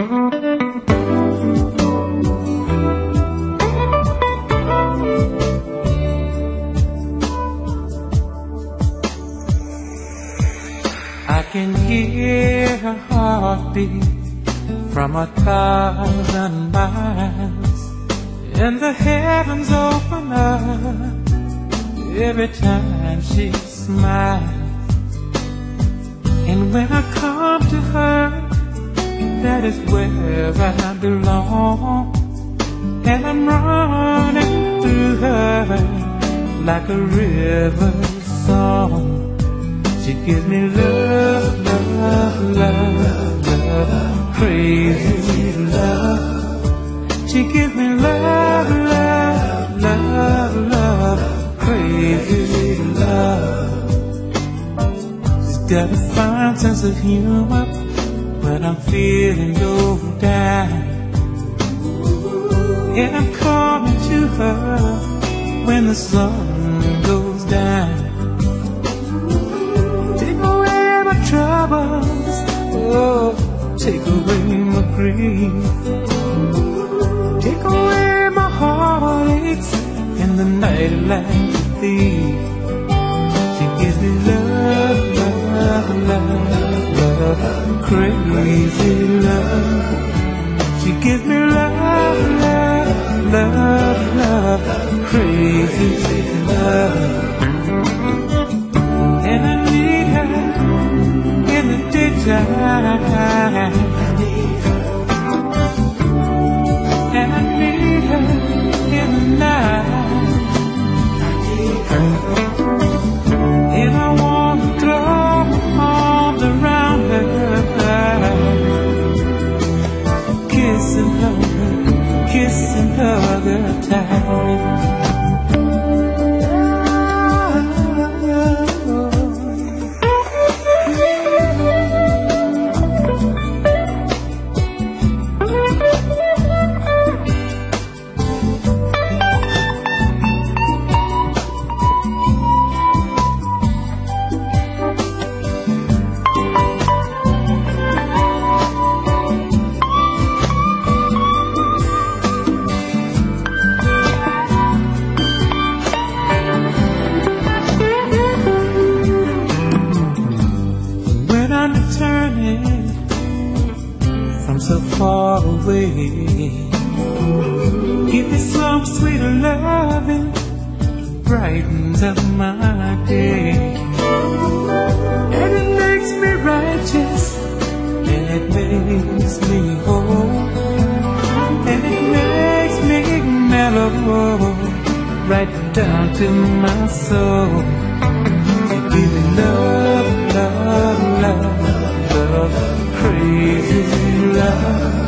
I can hear her heartbeat from 1,000 miles, and the heavens open up every time she smiles. And when I come to her, that is where I belong, and I'm running through her like a river song. She gives me love, love, love, love, crazy love. She gives me love, love, love, love, crazy love. She's got a fine sense of humor when I'm feeling low down, and I'm coming to her when the sun goes down. Troubles, oh, take away my grief, take away my heartaches in the night like a thief. She gives me love, love, love, love, crazy love. She gives me love, love, love, love, crazy love. And I need her in the daytime, and I need her in the night, and I want to throw my arms around her, kissing her the time. So far away, give me some sweet loving, brightens up my day, and it makes me righteous, and it makes me whole, and it makes me mellow right down to my soul. You give me love, love, love, love, crazy love.